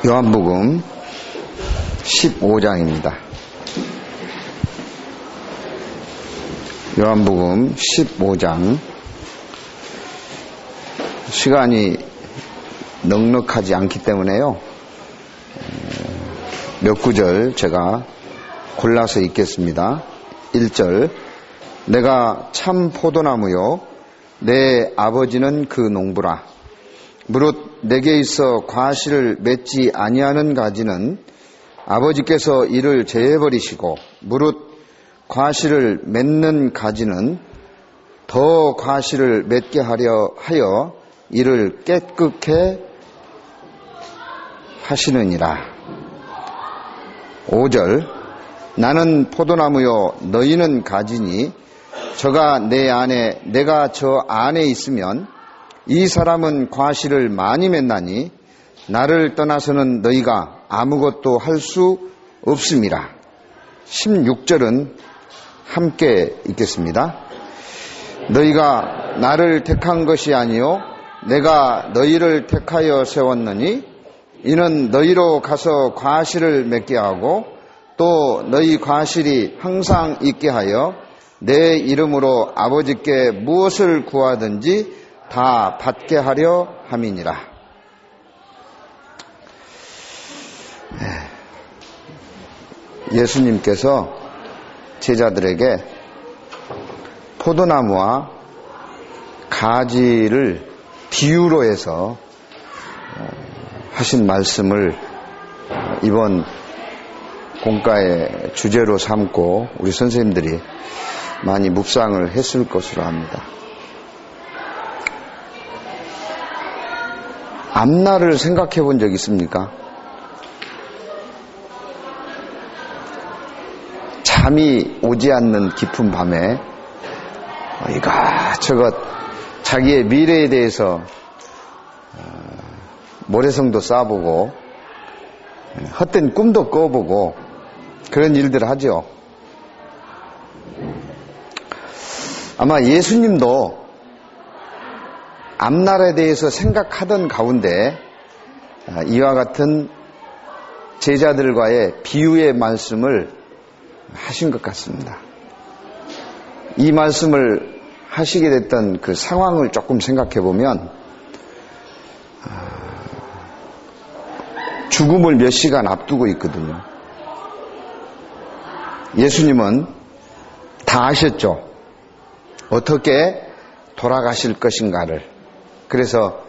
요한복음 15장입니다. 요한복음 15장. 시간이 넉넉하지 않기 때문에요. 몇 구절 제가 골라서 읽겠습니다. 1절. 내가 참 포도나무요 내 아버지는 그 농부라. 무릇 내게 있어 과실을 맺지 아니하는 가지는 아버지께서 이를 제해버리시고 무릇 과실을 맺는 가지는 더 과실을 맺게 하려 하여 이를 깨끗게 하시느니라. 5절. 나는 포도나무요 너희는 가지니 저가 내 안에 내가 저 안에 있으면 이 사람은 과실을 많이 맺나니 나를 떠나서는 너희가 아무것도 할 수 없음이라. 16절은 함께 읽겠습니다. 너희가 나를 택한 것이 아니요 내가 너희를 택하여 세웠느니 이는 너희로 가서 과실을 맺게 하고 또 너희 과실이 항상 있게 하여 내 이름으로 아버지께 무엇을 구하든지 다 받게 하려 함이니라. 예수님께서 제자들에게 포도나무와 가지를 비유로 해서 하신 말씀을 이번 공과의 주제로 삼고 우리 선생님들이 많이 묵상을 했을 것으로 합니다. 앞날을 생각해 본 적 있습니까? 잠이 오지 않는 깊은 밤에 이것저것 자기의 미래에 대해서 모래성도 쌓아보고 헛된 꿈도 꿔보고 그런 일들을 하죠. 아마 예수님도 앞날에 대해서 생각하던 가운데 이와 같은 제자들과의 비유의 말씀을 하신 것 같습니다. 이 말씀을 하시게 됐던 그 상황을 조금 생각해 보면 죽음을 몇 시간 앞두고 있거든요. 예수님은 다 아셨죠. 어떻게 돌아가실 것인가를. 그래서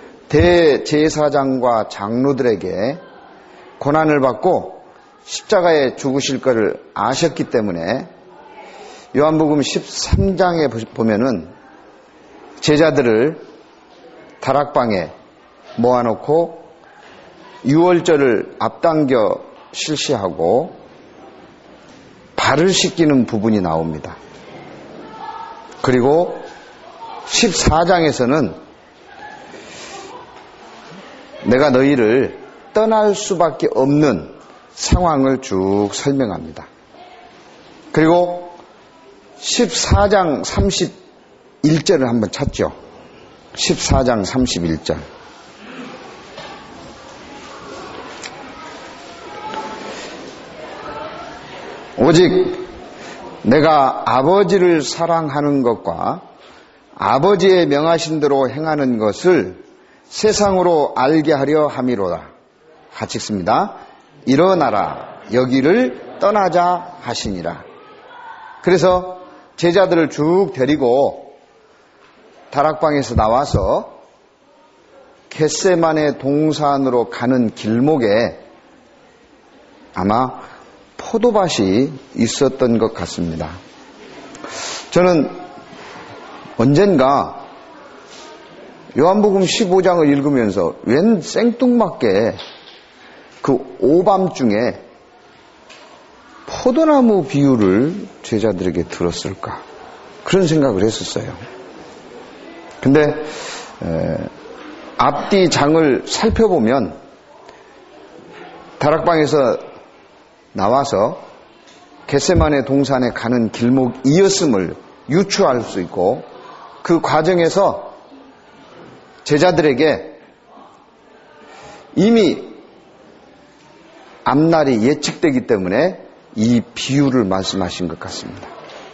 대제사장과 장로들에게 고난을 받고 십자가에 죽으실 것을 아셨기 때문에 요한복음 13장에 보면은 제자들을 다락방에 모아놓고 유월절을 앞당겨 실시하고 발을 씻기는 부분이 나옵니다. 그리고 14장에서는 내가 너희를 떠날 수밖에 없는 상황을 쭉 설명합니다. 그리고 14장 31절을 한번 찾죠. 14장 31절. 오직 내가 아버지를 사랑하는 것과 아버지의 명하신 대로 행하는 것을 세상으로 알게 하려 함이로다. 같이 읽습니다. 일어나라 여기를 떠나자 하시니라. 그래서 제자들을 쭉 데리고 다락방에서 나와서 겟세마네 동산으로 가는 길목에 아마 포도밭이 있었던 것 같습니다. 저는 언젠가 요한복음 15장을 읽으면서 웬 생뚱맞게 그 오밤중에 포도나무 비유를 제자들에게 들었을까 그런 생각을 했었어요. 근데 앞뒤 장을 살펴보면 다락방에서 나와서 겟세마네 동산에 가는 길목이었음을 유추할 수 있고 그 과정에서 제자들에게 이미 앞날이 예측되기 때문에 이 비유를 말씀하신 것 같습니다.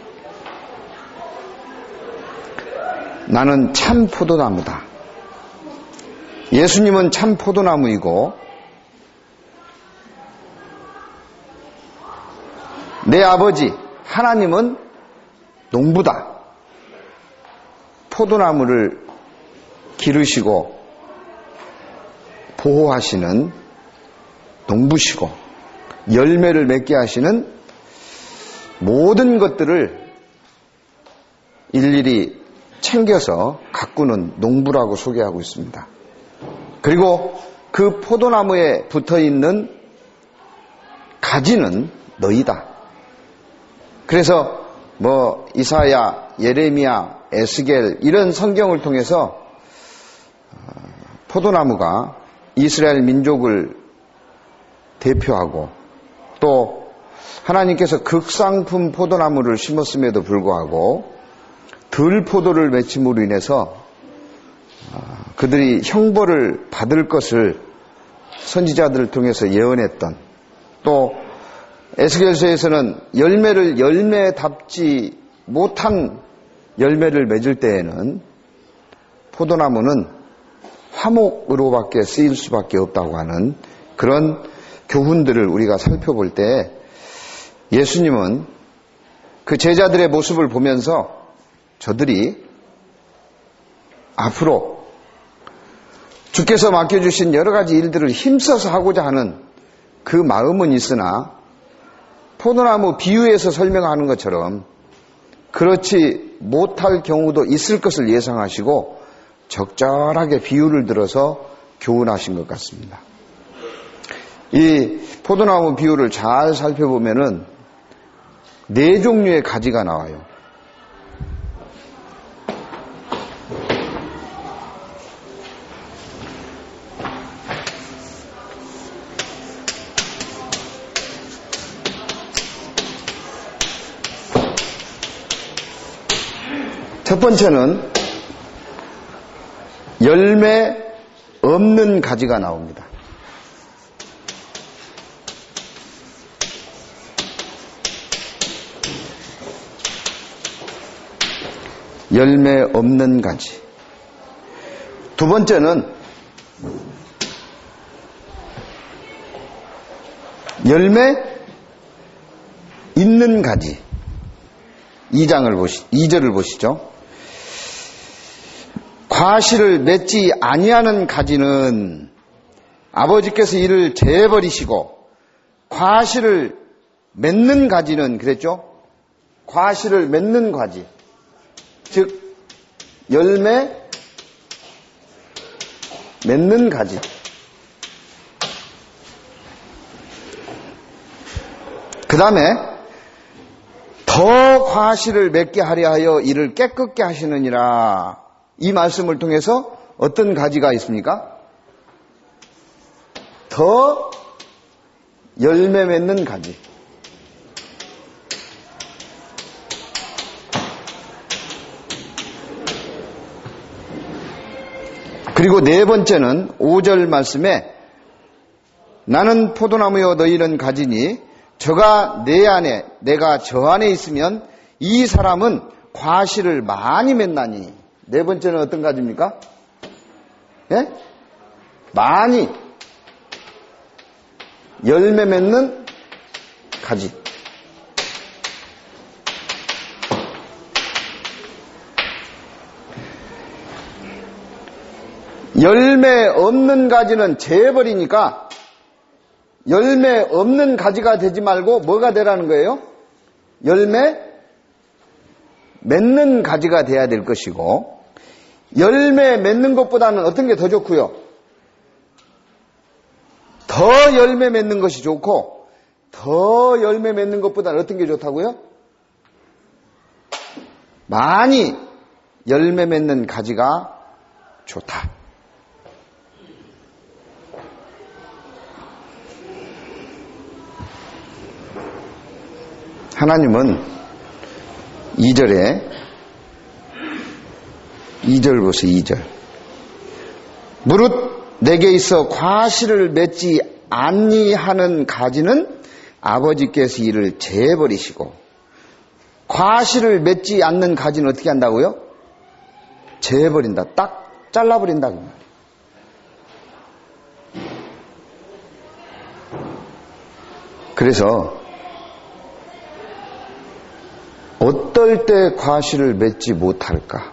나는 참 포도나무다. 예수님은 참 포도나무이고 내 아버지 하나님은 농부다. 포도나무를 기르시고 보호하시는 농부시고 열매를 맺게 하시는 모든 것들을 일일이 챙겨서 가꾸는 농부라고 소개하고 있습니다. 그리고 그 포도나무에 붙어있는 가지는 너희다. 그래서 이사야, 예레미야, 에스겔 이런 성경을 통해서 포도나무가 이스라엘 민족을 대표하고 또 하나님께서 극상품 포도나무를 심었음에도 불구하고 들포도를 맺힘으로 인해서 그들이 형벌을 받을 것을 선지자들을 통해서 예언했던, 또 에스겔서에서는 열매답지 못한 열매를 맺을 때에는 포도나무는 화목으로밖에 쓰일 수밖에 없다고 하는 그런 교훈들을 우리가 살펴볼 때 예수님은 그 제자들의 모습을 보면서 저들이 앞으로 주께서 맡겨주신 여러 가지 일들을 힘써서 하고자 하는 그 마음은 있으나 포도나무 비유에서 설명하는 것처럼 그렇지 못할 경우도 있을 것을 예상하시고 적절하게 비유를 들어서 교훈하신 것 같습니다. 이 포도나무 비유를 잘 살펴보면은 4종류의 가지가 나와요. 첫 번째는 열매 없는 가지가 나옵니다. 열매 없는 가지. 두 번째는 열매 있는 가지. 2절을 보시죠. 과실을 맺지 아니하는 가지는 아버지께서 이를 제버리시고 과실을 맺는 가지는 그랬죠? 과실을 맺는 가지. 즉 열매 맺는 가지. 그 다음에 더 과실을 맺게 하려 하여 이를 깨끗게 하시느니라. 이 말씀을 통해서 어떤 가지가 있습니까? 더 열매 맺는 가지. 그리고 네 번째는 5절 말씀에 나는 포도나무여 너희는 가지니 저가 내 안에 내가 저 안에 있으면 이 사람은 과실을 많이 맺나니. 네 번째는 어떤 가지입니까? 예? 많이 열매 맺는 가지. 열매 없는 가지는 재버리니까 열매 없는 가지가 되지 말고 뭐가 되라는 거예요? 열매 맺는 가지가 돼야 될 것이고, 열매 맺는 것보다는 어떤 게 더 좋고요? 더 열매 맺는 것이 좋고, 더 열매 맺는 것보다는 어떤 게 좋다고요? 많이 열매 맺는 가지가 좋다. 하나님은 2절 보세요. 2절. 무릇 내게 있어 과실을 맺지 아니하는 가지는 아버지께서 이를 제버리시고 과실을 맺지 않는 가지는 어떻게 한다고요? 제버린다. 딱 잘라버린다. 그 말이에요. 그래서 어떨 때 과실을 맺지 못할까?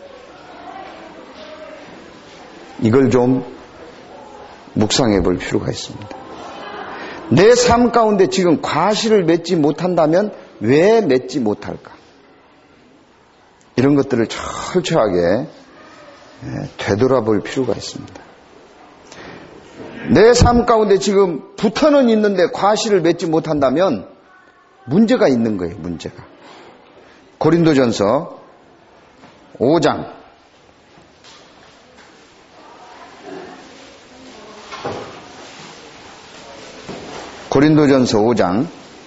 이걸 좀 묵상해 볼 필요가 있습니다. 내 삶 가운데 지금 과실을 맺지 못한다면 왜 맺지 못할까? 이런 것들을 철저하게 되돌아볼 필요가 있습니다. 내 삶 가운데 지금 붙어는 있는데 과실을 맺지 못한다면 문제가 있는 거예요. 문제가. 고린도전서 5장 고린도전서 5장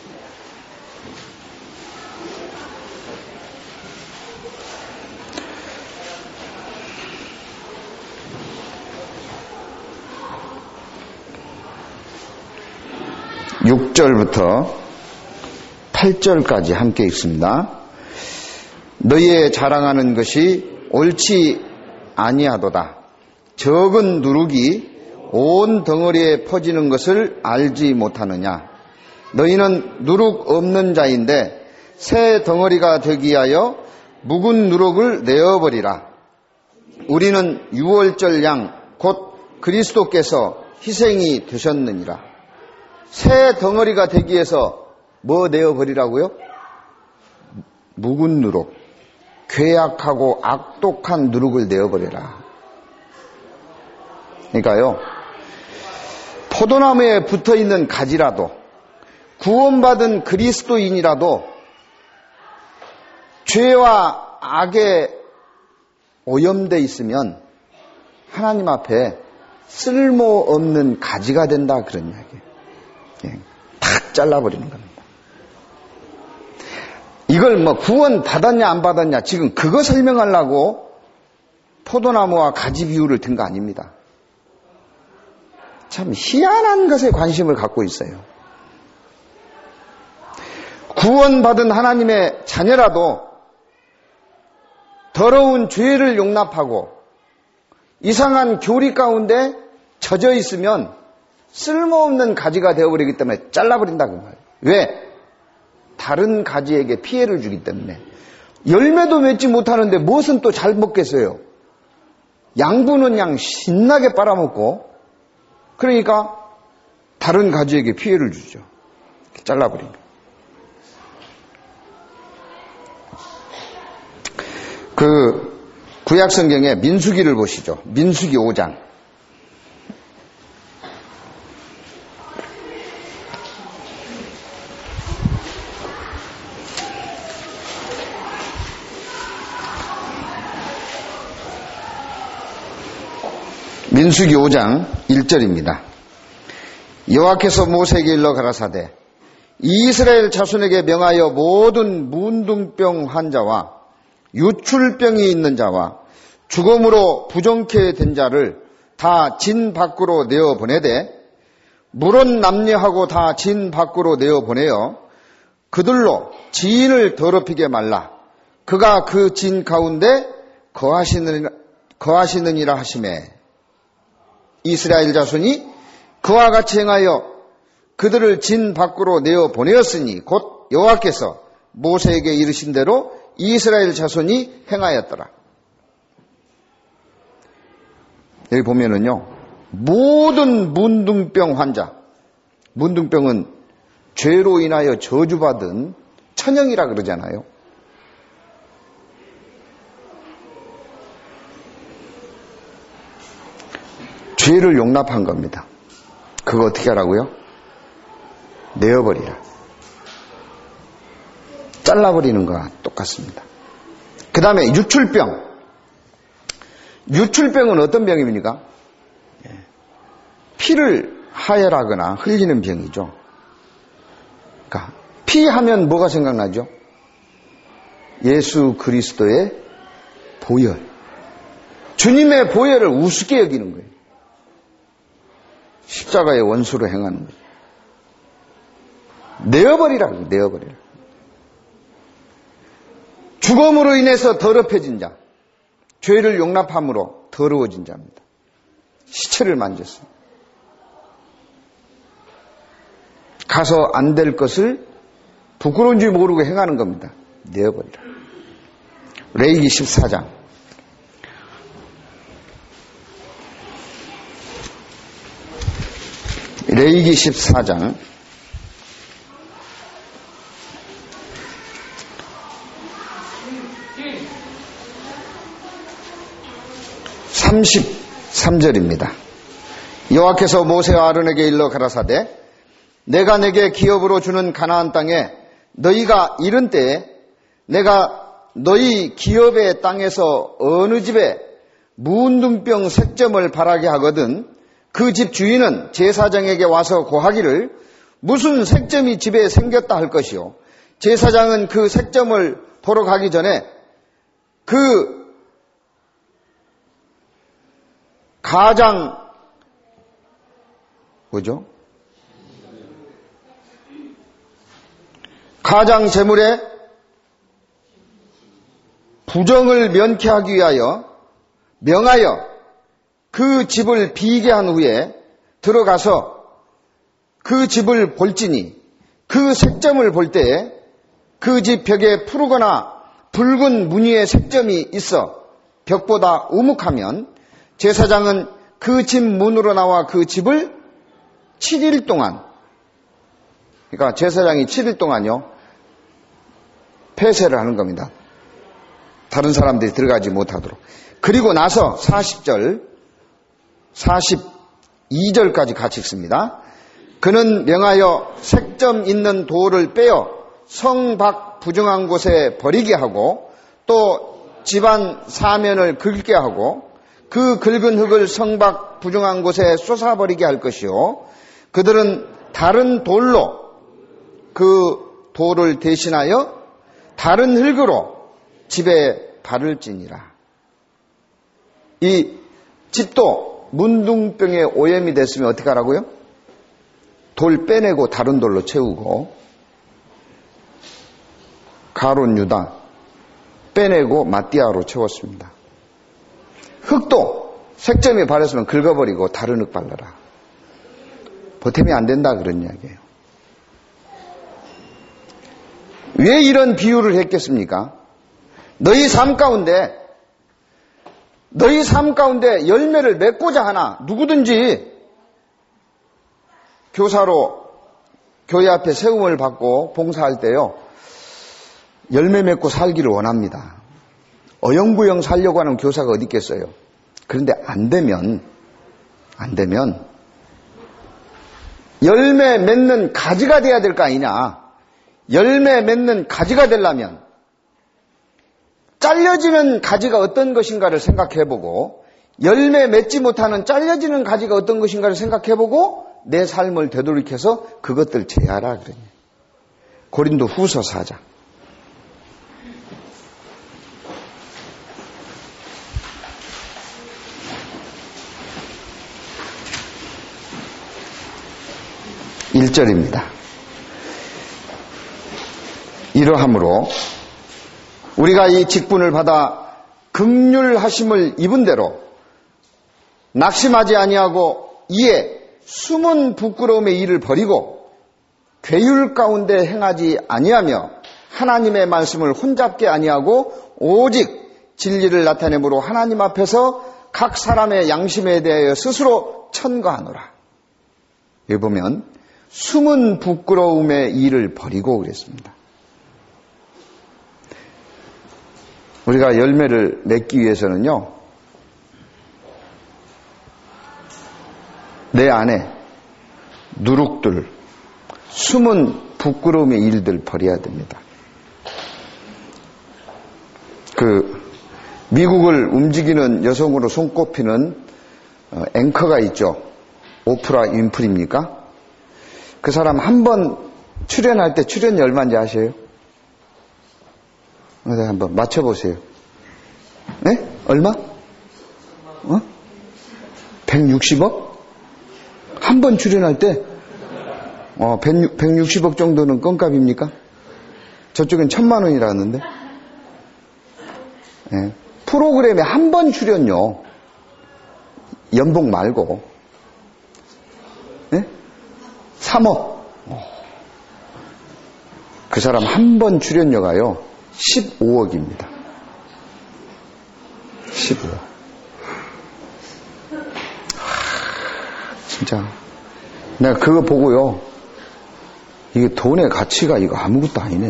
6절부터 8절까지 함께 읽습니다. 너희의 자랑하는 것이 옳지 아니하도다. 적은 누룩이 온 덩어리에 퍼지는 것을 알지 못하느냐. 너희는 누룩 없는 자인데 새 덩어리가 되기 위하여 묵은 누룩을 내어버리라. 우리는 유월절 양 곧 그리스도께서 희생이 되셨느니라. 새 덩어리가 되기 위해서 뭐 내어버리라고요? 묵은 누룩, 괴악하고 악독한 누룩을 내어버려라. 그러니까요, 포도나무에 붙어있는 가지라도, 구원받은 그리스도인이라도 죄와 악에 오염되어 있으면 하나님 앞에 쓸모없는 가지가 된다, 그런 이야기예요. 탁 잘라버리는 겁니다. 이걸 뭐 구원 받았냐 안 받았냐 지금 그거 설명하려고 포도나무와 가지 비유를 든 거 아닙니다. 참 희한한 것에 관심을 갖고 있어요. 구원받은 하나님의 자녀라도 더러운 죄를 용납하고 이상한 교리 가운데 젖어 있으면 쓸모없는 가지가 되어버리기 때문에 잘라버린다고 말이에요. 왜? 다른 가지에게 피해를 주기 때문에. 열매도 맺지 못하는데 무엇은 또 잘 먹겠어요? 양분은 그냥 신나게 빨아먹고, 그러니까 다른 가지에게 피해를 주죠. 잘라버립니다. 그 구약성경의 민수기를 보시죠. 민수기 5장. 민수기 5장 1절입니다. 여호와께서 모세에게 일러 가라사대 이스라엘 자손에게 명하여 모든 문둥병 환자와 유출병이 있는 자와 죽음으로 부정케 된 자를 다 진 밖으로 내어 보내되 물은 남녀하고 다 진 밖으로 내어 보내어 그들로 지인을 더럽히게 말라. 그가 그 진 가운데 거하시느니라 하시매 이스라엘 자손이 그와 같이 행하여 그들을 진 밖으로 내어 보내었으니 곧 여호와께서 모세에게 이르신 대로 이스라엘 자손이 행하였더라. 여기 보면은요, 모든 문둥병 환자, 문둥병은 죄로 인하여 저주받은 천형이라 그러잖아요. 죄를 용납한 겁니다. 그거 어떻게 하라고요? 내어버리라. 잘라버리는 거와 똑같습니다. 그 다음에 유출병. 유출병은 어떤 병입니까? 피를 하혈하거나 흘리는 병이죠. 그러니까 피하면 뭐가 생각나죠? 예수 그리스도의 보혈. 주님의 보혈을 우습게 여기는 거예요. 십자가의 원수로 행하는 거예요. 내어버리라고, 내어버리라. 죽음으로 인해서 더럽혀진 자, 죄를 용납함으로 더러워진 자입니다. 시체를 만졌어요. 가서 안 될 것을 부끄러운 줄 모르고 행하는 겁니다. 내어버리라. 레위기 14장. 레위기 14장 33절입니다. 여호와께서 모세와 아론에게 일러 가라사대 내가 내게 기업으로 주는 가나안 땅에 너희가 이른 때에 내가 너희 기업의 땅에서 어느 집에 문둥병 색점을 바라게 하거든 그 집 주인은 제사장에게 와서 고하기를 무슨 색점이 집에 생겼다 할 것이요. 제사장은 그 색점을 보러 가기 전에 그 가장 뭐죠? 가장 제물에 부정을 면케하기 위하여 명하여 그 집을 비게 한 후에 들어가서 그 집을 볼지니 그 색점을 볼 때에 그 집 벽에 푸르거나 붉은 무늬의 색점이 있어 벽보다 우묵하면 제사장은 그 집 문으로 나와 그 집을 7일 동안 그러니까 제사장이 7일 동안요 폐쇄를 하는 겁니다. 다른 사람들이 들어가지 못하도록. 그리고 나서 42절까지 같이 읽습니다. 그는 명하여 색점 있는 돌을 빼어 성 밖 부정한 곳에 버리게 하고 또 집안 사면을 긁게 하고 그 긁은 흙을 성 밖 부정한 곳에 쏟아버리게 할 것이요. 그들은 다른 돌로 그 돌을 대신하여 다른 흙으로 집에 바를지니라. 이 집도 문둥병에 오염이 됐으면 어떻게 하라고요? 돌 빼내고 다른 돌로 채우고 가론 유다 빼내고 마띠아로 채웠습니다. 흙도 색점이 바랬으면 긁어버리고 다른 흙 발라라. 보탬이 안 된다 그런 이야기예요. 왜 이런 비유를 했겠습니까? 너희 삶 가운데 열매를 맺고자 하나 누구든지 교사로 교회 앞에 세움을 받고 봉사할 때요 열매 맺고 살기를 원합니다. 어영부영 살려고 하는 교사가 어디 있겠어요? 그런데 안 되면 열매 맺는 가지가 돼야 될 거 아니냐. 열매 맺는 가지가 되려면 잘려지는 가지가 어떤 것인가를 생각해보고 열매 맺지 못하는 잘려지는 가지가 어떤 것인가를 생각해보고 내 삶을 되돌이켜서 그것들 제하라 그러냐. 고린도 후서 4장. (1절입니다) 이러함으로 우리가 이 직분을 받아 긍휼하심을 입은 대로 낙심하지 아니하고 이에 숨은 부끄러움의 일을 버리고 괴율 가운데 행하지 아니하며 하나님의 말씀을 혼잡게 아니하고 오직 진리를 나타내므로 하나님 앞에서 각 사람의 양심에 대하여 스스로 천거하노라. 여기 보면 숨은 부끄러움의 일을 버리고 그랬습니다. 우리가 열매를 맺기 위해서는요, 내 안에 누룩들, 숨은 부끄러움의 일들 버려야 됩니다. 미국을 움직이는 여성으로 손꼽히는 앵커가 있죠. 오프라 윈프리입니까? 그 사람 한 번 출연할 때 출연료 얼마인지 아세요? 한번 맞춰보세요. 네? 얼마? 160억? 한 번 출연할 때 160억 정도는 껌값입니까? 저쪽엔 1,000만 원이라는데. 네. 프로그램에 한 번 출연료, 연봉 말고, 네? 3억. 그 사람 한 번 출연료가요 15억입니다. 15억. 진짜 내가 그거 보고요, 이게 돈의 가치가 이거 아무것도 아니네.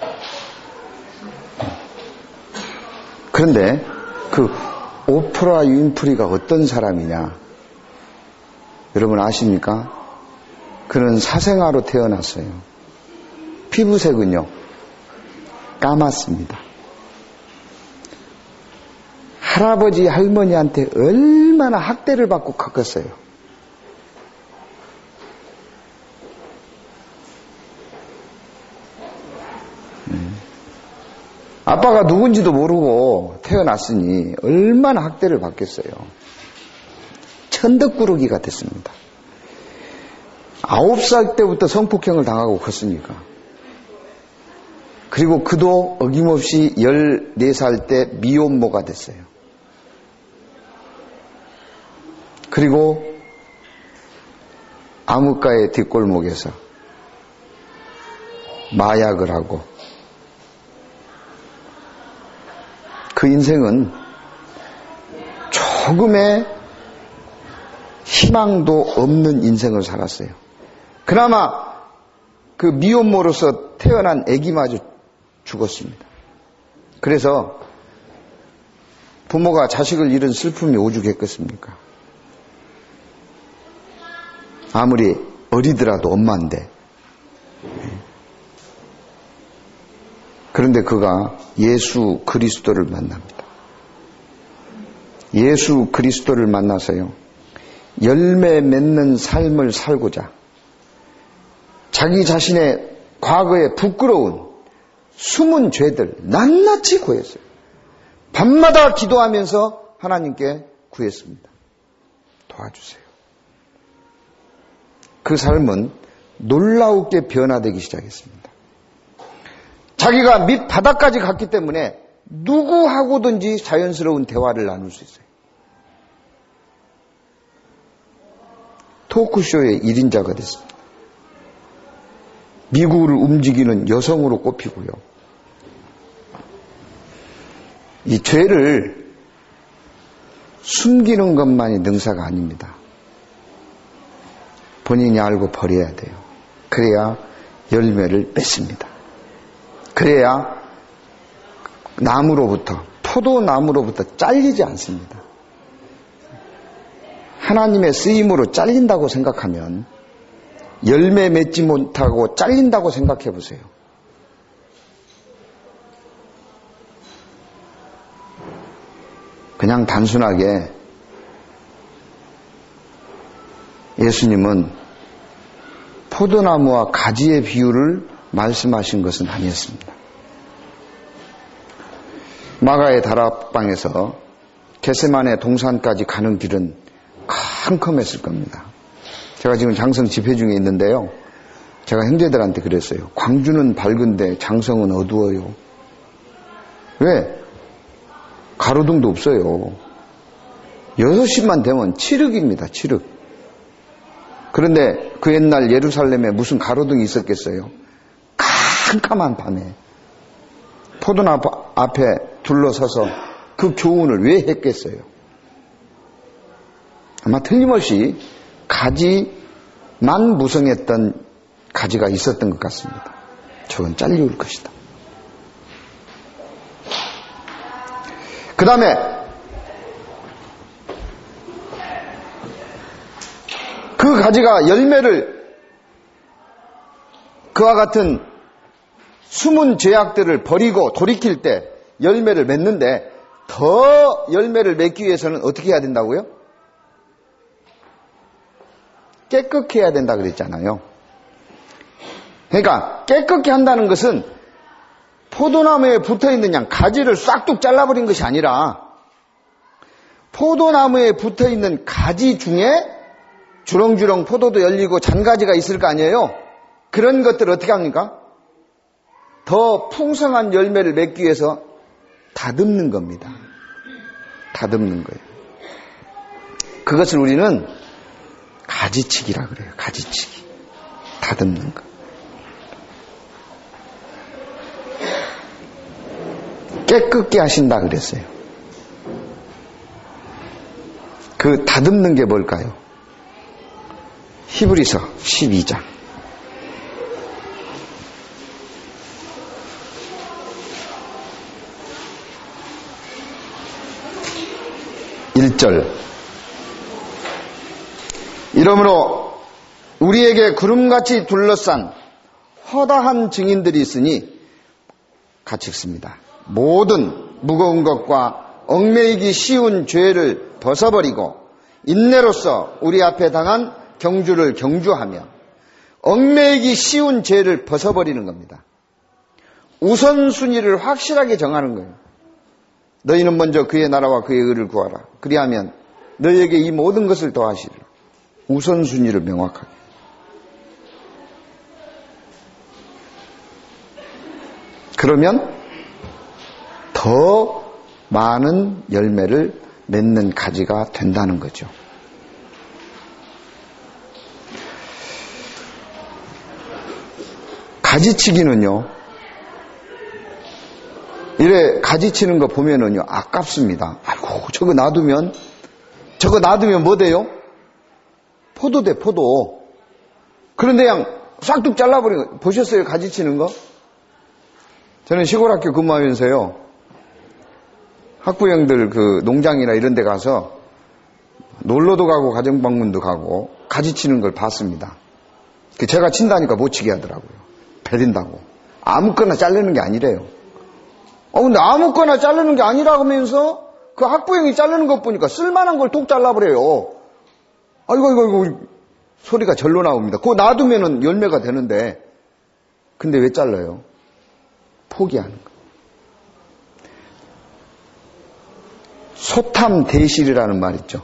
그런데 그 오프라 윈프리가 어떤 사람이냐 여러분 아십니까? 그는 사생아로 태어났어요. 피부색은요 까맣습니다. 할아버지 할머니한테 얼마나 학대를 받고 컸겠어요. 아빠가 누군지도 모르고 태어났으니 얼마나 학대를 받겠어요. 천덕꾸러기가 됐습니다. 9살 때부터 성폭행을 당하고 컸으니까. 그리고 그도 어김없이 14살 때 미혼모가 됐어요. 그리고 암흑가의 뒷골목에서 마약을 하고, 그 인생은 조금의 희망도 없는 인생을 살았어요. 그나마 그 미혼모로서 태어난 아기마저 죽었습니다. 그래서 부모가 자식을 잃은 슬픔이 오죽했겠습니까? 아무리 어리더라도 엄마인데. 그런데 그가 예수 그리스도를 만납니다. 예수 그리스도를 만나서요, 열매 맺는 삶을 살고자 자기 자신의 과거에 부끄러운 숨은 죄들 낱낱이 구했어요. 밤마다 기도하면서 하나님께 구했습니다. 도와주세요. 그 삶은 놀라우게 변화되기 시작했습니다. 자기가 밑바닥까지 갔기 때문에 누구하고든지 자연스러운 대화를 나눌 수 있어요. 토크쇼의 1인자가 됐습니다. 미국을 움직이는 여성으로 꼽히고요. 이 죄를 숨기는 것만이 능사가 아닙니다. 본인이 알고 버려야 돼요. 그래야 열매를 맺습니다. 그래야 나무로부터, 포도나무로부터 잘리지 않습니다. 하나님의 쓰임으로 잘린다고 생각하면 열매 맺지 못하고 잘린다고 생각해 보세요. 그냥 단순하게 예수님은 포도나무와 가지의 비유를 말씀하신 것은 아니었습니다. 마가의 다락방에서 겟세마네 동산까지 가는 길은 캄캄했을 겁니다. 제가 지금 장성 집회 중에 있는데요, 제가 형제들한테 그랬어요. 광주는 밝은데 장성은 어두워요. 왜? 가로등도 없어요. 6시만 되면 칠흑입니다. 칠흑. 그런데 그 옛날 예루살렘에 무슨 가로등이 있었겠어요? 캄캄한 밤에 포도나무 앞에 둘러서서 그 교훈을 왜 했겠어요? 아마 틀림없이 가지만 무성했던 가지가 있었던 것 같습니다. 저건 잘리울 것이다. 그 다음에 그 가지가 열매를, 그와 같은 숨은 죄악들을 버리고 돌이킬 때 열매를 맺는데, 더 열매를 맺기 위해서는 어떻게 해야 된다고요? 깨끗게 해야 된다 그랬잖아요. 그러니까 깨끗게 한다는 것은 포도나무에 붙어있는 양 가지를 싹둑 잘라버린 것이 아니라 포도나무에 붙어있는 가지 중에 주렁주렁 포도도 열리고 잔가지가 있을 거 아니에요? 그런 것들 어떻게 합니까? 더 풍성한 열매를 맺기 위해서 다듬는 겁니다. 다듬는 거예요. 그것을 우리는 가지치기라 그래요. 가지치기. 다듬는 거. 깨끗게 하신다 그랬어요. 그 다듬는 게 뭘까요? 히브리서 12장 1절 이러므로 우리에게 구름같이 둘러싼 허다한 증인들이 있으니 같이 읽습니다. 모든 무거운 것과 얽매이기 쉬운 죄를 벗어버리고 인내로써 우리 앞에 당한 경주를 경주하며 얽매이기 쉬운 죄를 벗어버리는 겁니다. 우선순위를 확실하게 정하는 거예요. 너희는 먼저 그의 나라와 그의 의를 구하라. 그리하면 너희에게 이 모든 것을 더하시리라. 우선순위를 명확하게. 그러면 더 많은 열매를 맺는 가지가 된다는 거죠. 가지치기는요, 이래 가지치는 거 보면은요, 아깝습니다. 아이고, 저거 놔두면 뭐 돼요? 포도 돼, 포도. 그런데 그냥 싹둑 잘라버리는 거. 보셨어요? 가지치는 거? 저는 시골 학교 근무하면서요, 학부형들 그 농장이나 이런 데 가서 놀러도 가고 가정방문도 가고 가지치는 걸 봤습니다. 제가 친다니까 못 치게 하더라고요. 베린다고. 아무거나 자르는 게 아니래요. 근데 아무거나 자르는 게 아니라고 하면서 그 학부형이 자르는 것 보니까 쓸만한 걸 톡 잘라버려요. 아이고, 소리가 절로 나옵니다. 그거 놔두면은 열매가 되는데. 근데 왜 잘라요? 포기하는 거. 소탐대실이라는 말 있죠.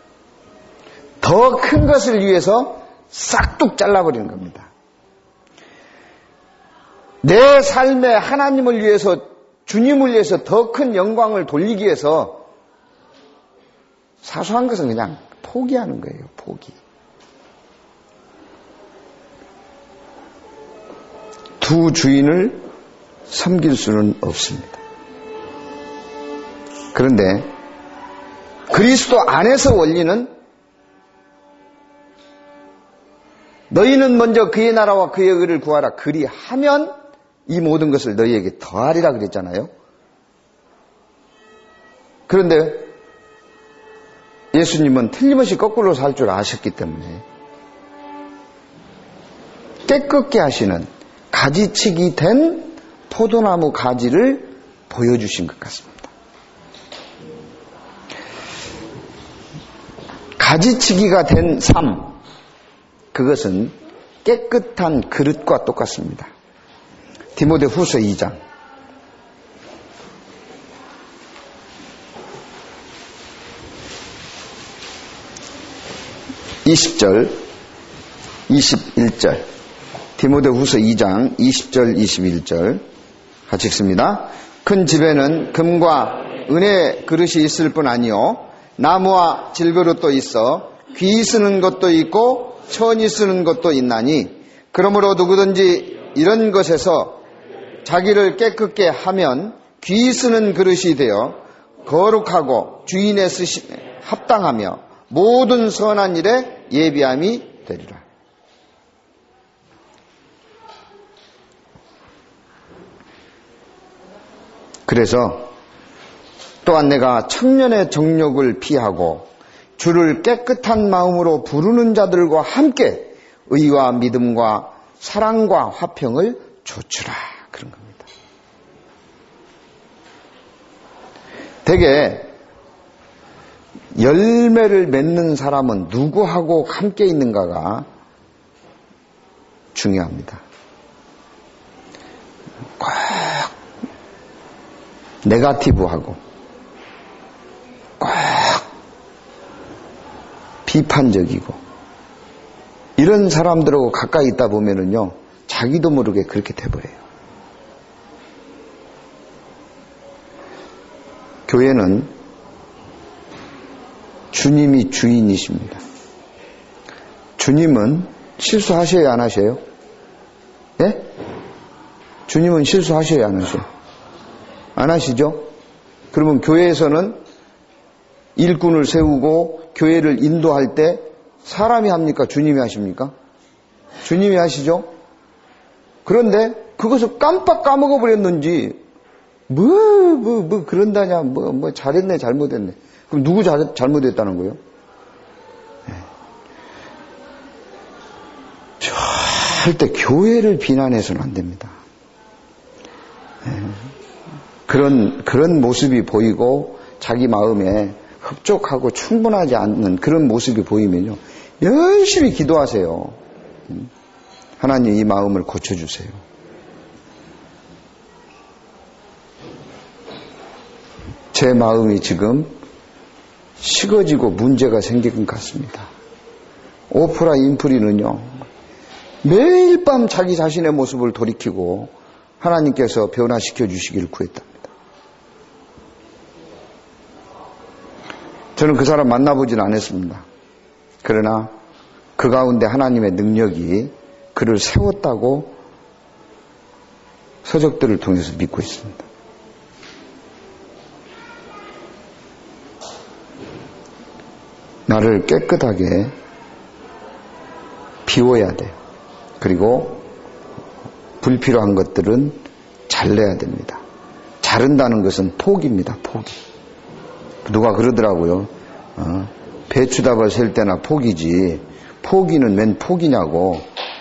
더 큰 것을 위해서 싹둑 잘라버리는 겁니다. 내 삶에 하나님을 위해서, 주님을 위해서 더 큰 영광을 돌리기 위해서 사소한 것은 그냥 포기하는 거예요. 포기. 두 주인을 섬길 수는 없습니다. 그런데 그리스도 안에서 원리는 너희는 먼저 그의 나라와 그의 의를 구하라. 그리하면 이 모든 것을 너희에게 더하리라 그랬잖아요. 그런데 예수님은 틀림없이 거꾸로 살 줄 아셨기 때문에 깨끗게 하시는 가지치기 된 포도나무 가지를 보여주신 것 같습니다. 가지치기가 된 삶, 그것은 깨끗한 그릇과 똑같습니다. 디모데후서 2장 20절 21절 디모데후서 2장 20절 21절 같이 읽습니다. 큰 집에는 금과 은혜 그릇이 있을 뿐 아니요 나무와 질그릇도 있어 귀 쓰는 것도 있고 천이 쓰는 것도 있나니 그러므로 누구든지 이런 것에서 자기를 깨끗게 하면 귀 쓰는 그릇이 되어 거룩하고 주인의 쓰심에 합당하며 모든 선한 일에 예비함이 되리라. 그래서 또한 내가 천년의 정욕을 피하고 주를 깨끗한 마음으로 부르는 자들과 함께 의와 믿음과 사랑과 화평을 좇으라. 그런 겁니다. 되게 열매를 맺는 사람은 누구하고 함께 있는가가 중요합니다. 꼭 네거티브하고 꼭 비판적이고 이런 사람들하고 가까이 있다 보면은요, 자기도 모르게 그렇게 돼버려요. 교회는 주님이 주인이십니다. 주님은 실수하셔야 안 하셔요? 예? 주님은 실수하셔야 안 하셔요? 안 하시죠? 그러면 교회에서는 일꾼을 세우고 교회를 인도할 때 사람이 합니까? 주님이 하십니까? 주님이 하시죠? 그런데 그것을 깜빡 까먹어 버렸는지 그런다냐, 잘했네, 잘못했네. 그럼 누구 잘못했다는 거예요? 절대 교회를 비난해서는 안 됩니다. 그런 모습이 보이고 자기 마음에 흡족하고 충분하지 않는 그런 모습이 보이면요, 열심히 기도하세요. 하나님 이 마음을 고쳐주세요. 제 마음이 지금 식어지고 문제가 생긴 것 같습니다. 오프라 인프리는요, 매일 밤 자기 자신의 모습을 돌이키고 하나님께서 변화시켜 주시기를 구했답니다. 저는 그 사람 만나보진 않았습니다. 그러나 그 가운데 하나님의 능력이 그를 세웠다고 서적들을 통해서 믿고 있습니다. 나를 깨끗하게 비워야 돼요. 그리고 불필요한 것들은 잘라야 됩니다. 자른다는 것은 포기입니다. 포기. 누가 그러더라고요. 배추답을 셀 때나 포기지 포기는 웬 포기냐고.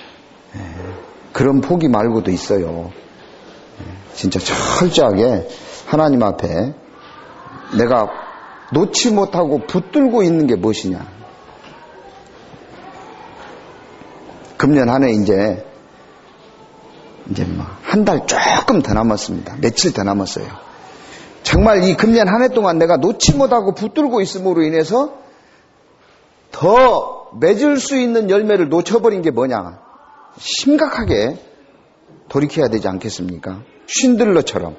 그런 포기 말고도 있어요. 진짜 철저하게 하나님 앞에 내가 놓지 못하고 붙들고 있는 게 무엇이냐. 금년 한 해 이제 한 달 조금 더 남았습니다. 며칠 더 남았어요. 정말 이 금년 한 해 동안 내가 놓지 못하고 붙들고 있음으로 인해서 더 맺을 수 있는 열매를 놓쳐버린 게 뭐냐. 심각하게 돌이켜야 되지 않겠습니까? 쉰들러처럼.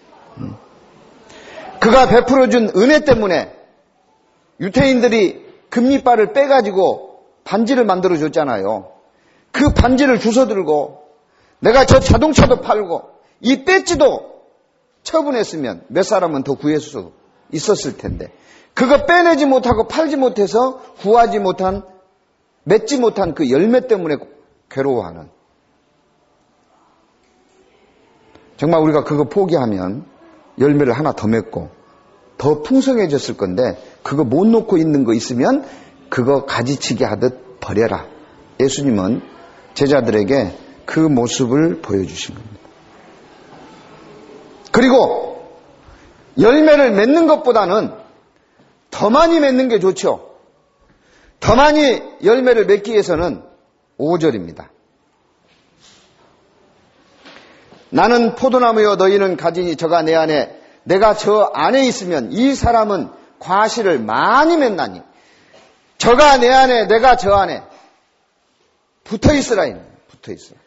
그가 베풀어준 은혜 때문에 유태인들이 금리발을 빼가지고 반지를 만들어줬잖아요. 그 반지를 주워들고 내가 저 자동차도 팔고 이 배지도 처분했으면 몇 사람은 더 구할 수 있었을 텐데 그거 빼내지 못하고 팔지 못해서 구하지 못한, 맺지 못한 그 열매 때문에 괴로워하는. 정말 우리가 그거 포기하면 열매를 하나 더 맺고 더 풍성해졌을 건데 그거 못 놓고 있는 거 있으면 그거 가지치기 하듯 버려라. 예수님은 제자들에게 그 모습을 보여주신 겁니다. 그리고 열매를 맺는 것보다는 더 많이 맺는 게 좋죠. 더 많이 열매를 맺기 위해서는 5절입니다. 나는 포도나무여 너희는 가지니 저가 내 안에 내가 저 안에 있으면 이 사람은 과실을 많이 맺나니 저가 내 안에 내가 저 안에 붙어있으라. 붙어있으라.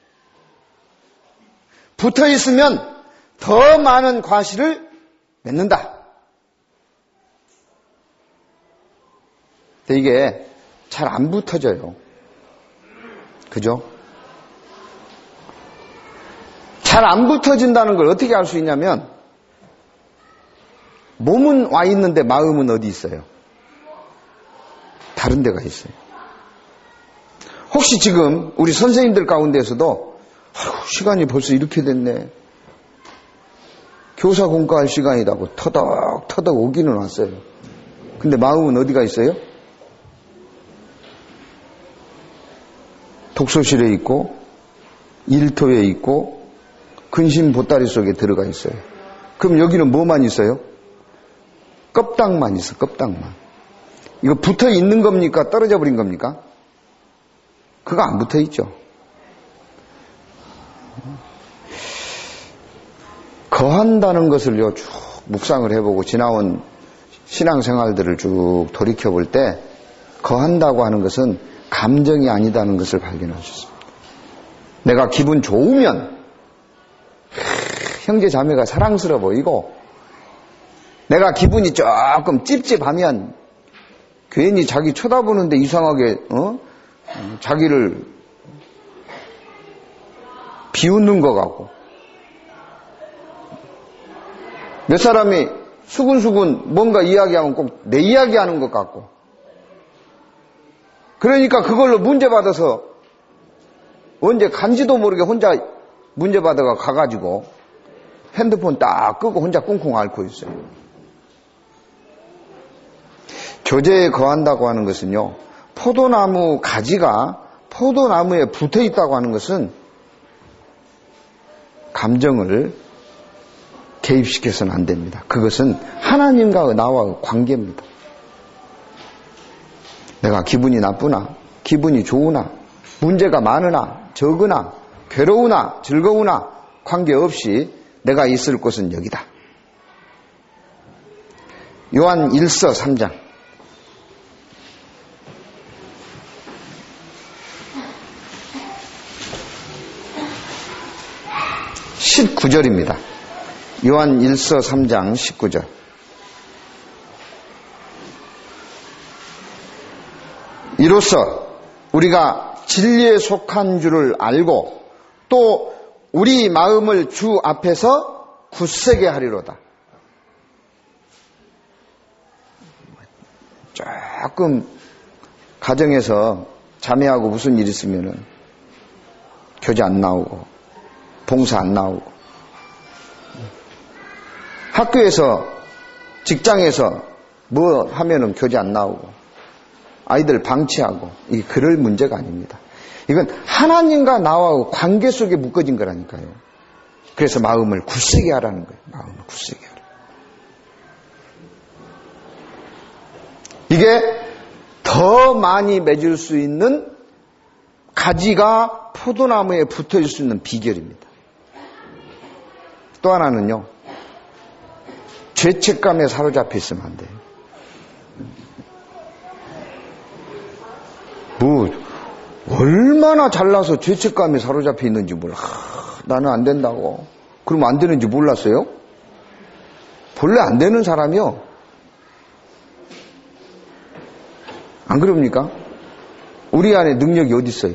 붙어있으면 더 많은 과실을 맺는다. 근데 이게 잘 안 붙어져요. 그죠? 잘 안 붙어진다는 걸 어떻게 알 수 있냐면 몸은 와 있는데 마음은 어디 있어요? 다른 데가 있어요. 혹시 지금 우리 선생님들 가운데서도 시간이 벌써 이렇게 됐네. 교사 공과할 시간이라고 터덕터덕 오기는 왔어요. 근데 마음은 어디가 있어요? 독서실에 있고 일터에 있고 근심 보따리 속에 들어가 있어요. 그럼 여기는 뭐만 있어요? 껍닥만 있어. 껍닥만. 이거 붙어 있는 겁니까? 떨어져 버린 겁니까? 그거 안 붙어 있죠. 거한다는 것을요 쭉 묵상을 해보고 지나온 신앙생활들을 쭉 돌이켜볼 때 거한다고 하는 것은 감정이 아니다는 것을 발견하셨습니다. 내가 기분 좋으면 형제 자매가 사랑스러워 보이고, 내가 기분이 조금 찝찝하면 괜히 자기 쳐다보는데 이상하게 자기를 비웃는 것 같고, 몇 사람이 수근수근 뭔가 이야기하면 꼭 내 이야기하는 것 같고, 그러니까 그걸로 문제받아서 언제 간지도 모르게 혼자 문제받아가 가가지고 핸드폰 딱 끄고 혼자 꿍꿍 앓고 있어요. 교제에 거한다고 하는 것은요, 포도나무 가지가 포도나무에 붙어 있다고 하는 것은 감정을 개입시켜서는 안 됩니다. 그것은 하나님과 나와 관계입니다. 내가 기분이 나쁘나, 기분이 좋으나, 문제가 많으나, 적으나, 괴로우나, 즐거우나, 관계없이 내가 있을 곳은 여기다. 요한 1서 3장. 19절입니다. 요한 1서 3장 19절. 이로써 우리가 진리에 속한 줄을 알고 또 우리 마음을 주 앞에서 굳세게 하리로다. 조금 가정에서 자매하고 무슨 일 있으면은 교제 안 나오고 봉사 안 나오고, 학교에서 직장에서 뭐 하면은 교제 안 나오고, 아이들 방치하고, 이게 그럴 문제가 아닙니다. 이건 하나님과 나와 관계 속에 묶어진 거라니까요. 그래서 마음을 굳세게 하라는 거예요. 마음을 굳세게 하라. 이게 더 많이 맺을 수 있는 가지가 포도나무에 붙어 있을 수 있는 비결입니다. 또 하나는요, 죄책감에 사로잡혀 있으면 안 돼요. 뭐 얼마나 잘나서 죄책감에 사로잡혀 있는지 몰라. 나는 안 된다고. 그러면 안 되는지 몰랐어요? 본래 안 되는 사람이요, 안 그럽니까? 우리 안에 능력이 어디 있어요?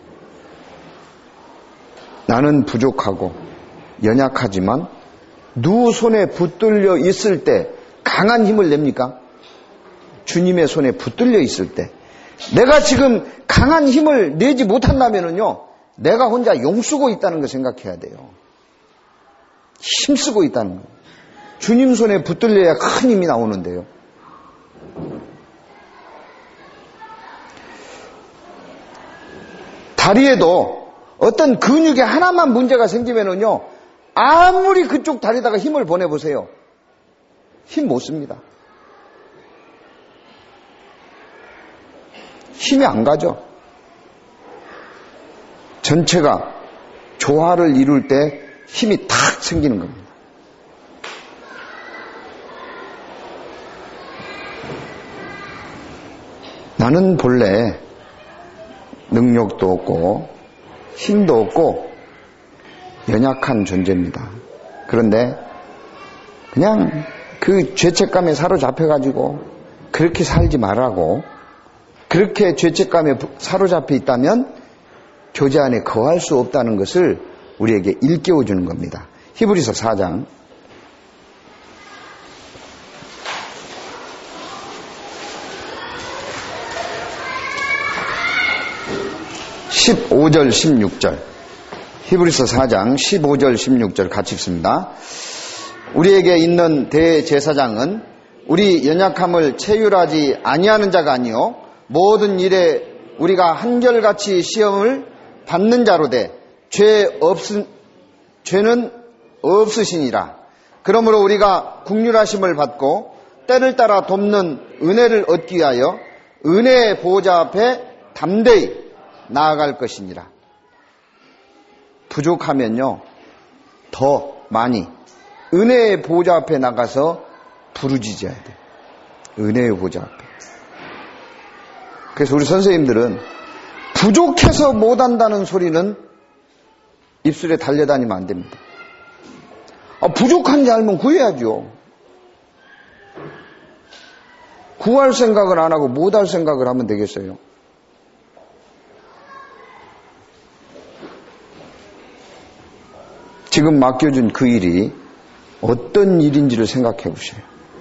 나는 부족하고 연약하지만 누구 손에 붙들려 있을 때 강한 힘을 냅니까? 주님의 손에 붙들려 있을 때. 내가 지금 강한 힘을 내지 못한다면요, 내가 혼자 용쓰고 있다는 걸 생각해야 돼요. 힘쓰고 있다는 거예요. 주님 손에 붙들려야 큰 힘이 나오는데요. 다리에도 어떤 근육에 하나만 문제가 생기면은요, 아무리 그쪽 다리에다가 힘을 보내보세요, 힘 못 씁니다. 힘이 안 가죠. 전체가 조화를 이룰 때 힘이 탁 생기는 겁니다. 나는 본래 능력도 없고 힘도 없고 연약한 존재입니다. 그런데 그냥 그 죄책감에 사로잡혀가지고 그렇게 살지 말라고, 그렇게 죄책감에 사로잡혀 있다면 교제 안에 거할 수 없다는 것을 우리에게 일깨워 주는 겁니다. 히브리서 4장 15절 16절, 히브리서 4장 15절 16절 같이 읽습니다. 우리에게 있는 대제사장은 우리 연약함을 체휼하지 아니하는 자가 아니요 모든 일에 우리가 한결같이 시험을 받는 자로 돼 죄는 없으시니라. 그러므로 우리가 긍휼하심을 받고 때를 따라 돕는 은혜를 얻기 위하여 은혜의 보호자 앞에 담대히 나아갈 것이니라. 부족하면요, 더 많이 은혜의 보호자 앞에 나가서 부르짖어야 돼요. 은혜의 보호자 앞에. 그래서 우리 선생님들은 부족해서 못한다는 소리는 입술에 달려다니면 안 됩니다. 부족한지 알면 구해야죠. 구할 생각을 안 하고 못할 생각을 하면 되겠어요. 지금 맡겨준 그 일이 어떤 일인지를 생각해 보세요.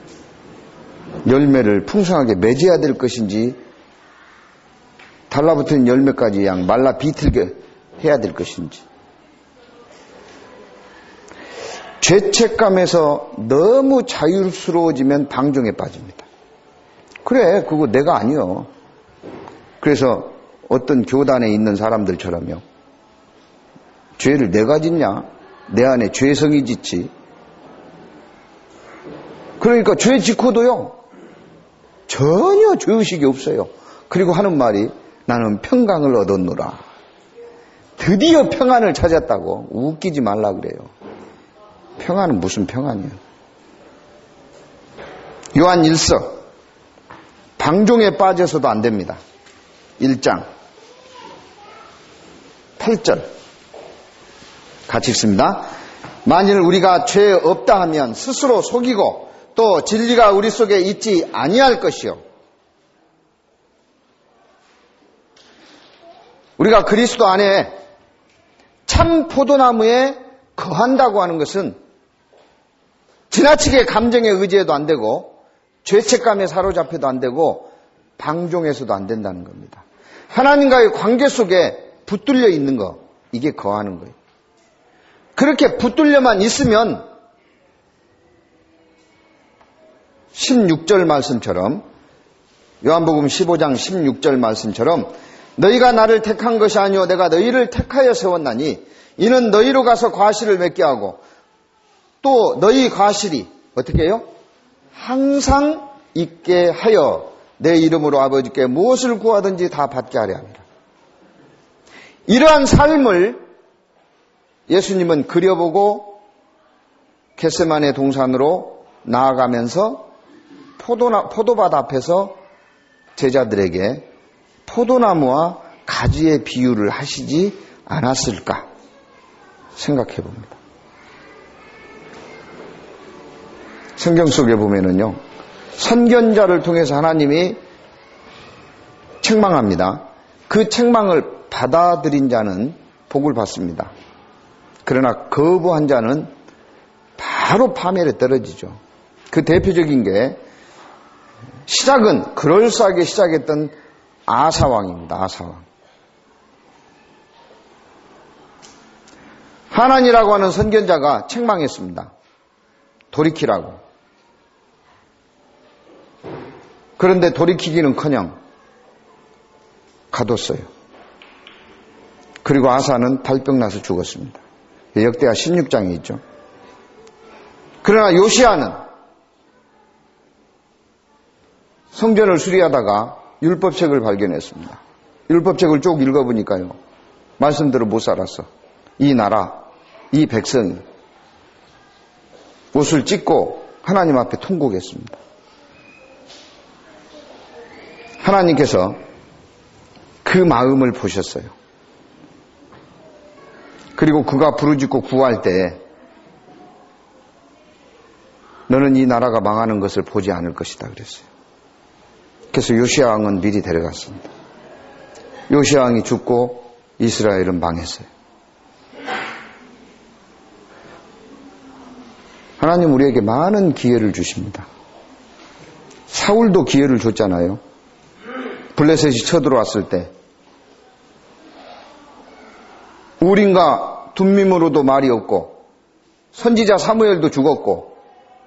열매를 풍성하게 맺어야 될 것인지 달라붙은 열매까지 그냥 말라 비틀게 해야 될 것인지. 죄책감에서 너무 자유스러워지면 방종에 빠집니다. 그래, 그거 내가 아니요. 그래서 어떤 교단에 있는 사람들처럼요. 죄를 내가 짓냐? 내 안에 죄성이 짓지. 그러니까 죄 짓고도요. 전혀 죄의식이 없어요. 그리고 하는 말이 나는 평강을 얻었노라. 드디어 평안을 찾았다고. 웃기지 말라 그래요. 평안은 무슨 평안이에요. 요한 1서 방종에 빠져서도 안 됩니다. 1장 8절 같이 읽습니다. 만일 우리가 죄 없다 하면 스스로 속이고 또 진리가 우리 속에 있지 아니할 것이요. 우리가 그리스도 안에 참 포도나무에 거한다고 하는 것은 지나치게 감정에 의지해도 안 되고 죄책감에 사로잡혀도 안 되고 방종해서도 안 된다는 겁니다. 하나님과의 관계 속에 붙들려 있는 거, 이게 거하는 거예요. 그렇게 붙들려만 있으면 16절 말씀처럼, 요한복음 15장 16절 말씀처럼 너희가 나를 택한 것이 아니오 내가 너희를 택하여 세웠나니 이는 너희로 가서 과실을 맺게 하고 또 너희 과실이 어떻게 해요? 항상 있게 하여 내 이름으로 아버지께 무엇을 구하든지 다 받게 하려 합니다. 이러한 삶을 예수님은 그려보고 겟세마네 동산으로 나아가면서 포도밭 앞에서 제자들에게 포도나무와 가지의 비유를 하시지 않았을까 생각해 봅니다. 성경 속에 보면은요, 선견자를 통해서 하나님이 책망합니다. 그 책망을 받아들인 자는 복을 받습니다. 그러나 거부한 자는 바로 파멸에 떨어지죠. 그 대표적인 게 시작은 그럴싸하게 시작했던 아사왕입니다. 아사왕. 하난이라고 하는 선견자가 책망했습니다. 돌이키라고. 그런데 돌이키기는커녕 가뒀어요. 그리고 아사는 달병 나서 죽었습니다. 역대하 16장에 있죠. 그러나 요시아는 성전을 수리하다가 율법책을 발견했습니다. 율법책을 쭉 읽어보니까요. 말씀대로 못 살았어. 이 나라, 이 백성이 옷을 찢고 하나님 앞에 통곡했습니다. 하나님께서 그 마음을 보셨어요. 그리고 그가 부르짖고 구할 때 너는 이 나라가 망하는 것을 보지 않을 것이다 그랬어요. 그래서 요시아 왕은 미리 데려갔습니다. 요시아 왕이 죽고 이스라엘은 망했어요. 하나님 우리에게 많은 기회를 주십니다. 사울도 기회를 줬잖아요. 블레셋이 쳐들어왔을 때 우림과 둠밈으로도 말이 없고 선지자 사무엘도 죽었고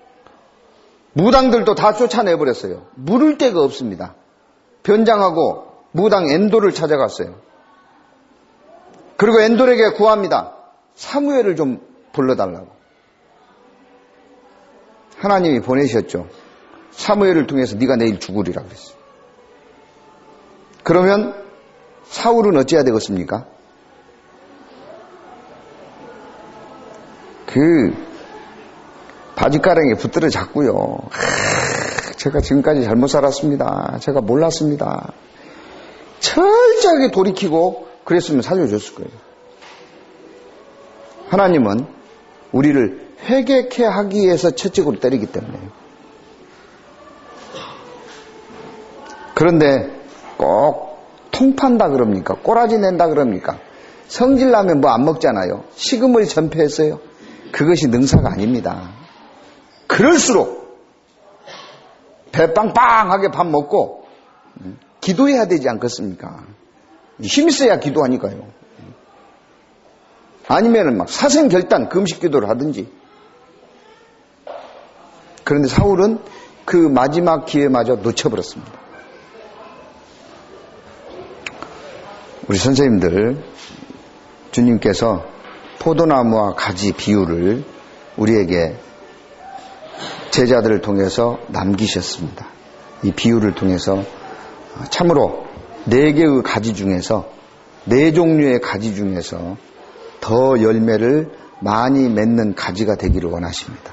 무당들도 다 쫓아내버렸어요. 물을 데가 없습니다. 변장하고 무당 엔도를 찾아갔어요. 그리고 엔돌에게 구합니다. 사무엘을 좀 불러달라고. 하나님이 보내셨죠. 사무엘을 통해서 네가 내일 죽으리라 그랬어요. 그러면 사울은 어찌해야 되겠습니까? 그 바지가랑이에 붙들어 잡고요. 제가 지금까지 잘못 살았습니다. 제가 몰랐습니다. 절대 철저하게 돌이키고 그랬으면 살려줬을 거예요. 하나님은 우리를 회개케 하기 위해서 채찍으로 때리기 때문에. 그런데 꼭 통판다 그럽니까? 꼬라지 낸다 그럽니까? 성질나면 뭐 안 먹잖아요. 식음을 전폐했어요. 그것이 능사가 아닙니다. 그럴수록 배 빵빵하게 밥 먹고 기도해야 되지 않겠습니까? 힘있어야 기도하니까요. 아니면은 막 사생결단 금식 기도를 하든지. 그런데 사울은 그 마지막 기회마저 놓쳐버렸습니다. 우리 선생님들, 주님께서 포도나무와 가지 비유를 우리에게 제자들을 통해서 남기셨습니다. 이 비유를 통해서 참으로 4개의 가지 중에서 4종류의 가지 중에서 더 열매를 많이 맺는 가지가 되기를 원하십니다.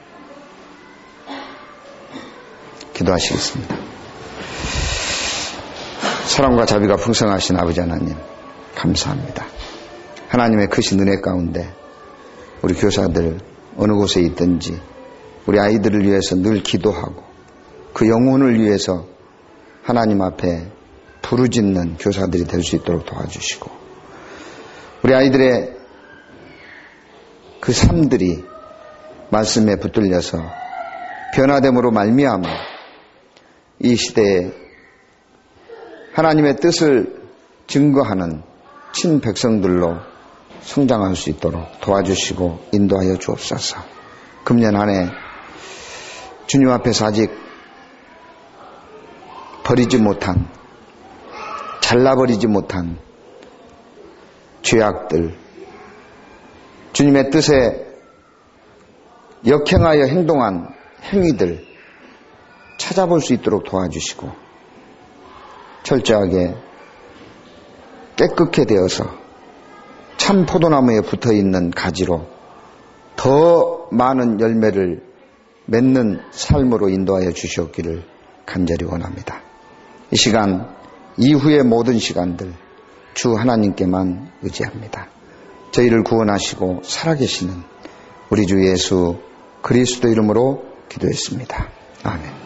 기도하시겠습니다. 사랑과 자비가 풍성하신 아버지 하나님, 감사합니다. 하나님의 크신 은혜 가운데 우리 교사들 어느 곳에 있든지 우리 아이들을 위해서 늘 기도하고 그 영혼을 위해서 하나님 앞에 부르짖는 교사들이 될 수 있도록 도와주시고, 우리 아이들의 그 삶들이 말씀에 붙들려서 변화됨으로 말미암아 이 시대에 하나님의 뜻을 증거하는 친백성들로 성장할 수 있도록 도와주시고 인도하여 주옵소서. 금년 한 해 주님 앞에서 아직 버리지 못한, 잘라버리지 못한 죄악들, 주님의 뜻에 역행하여 행동한 행위들 찾아볼 수 있도록 도와주시고, 철저하게 깨끗게 되어서 참 포도나무에 붙어있는 가지로 더 많은 열매를 맺는 삶으로 인도하여 주시옵기를 간절히 원합니다. 이 시간 이후의 모든 시간들 주 하나님께만 의지합니다. 저희를 구원하시고 살아계시는 우리 주 예수 그리스도 이름으로 기도했습니다. 아멘.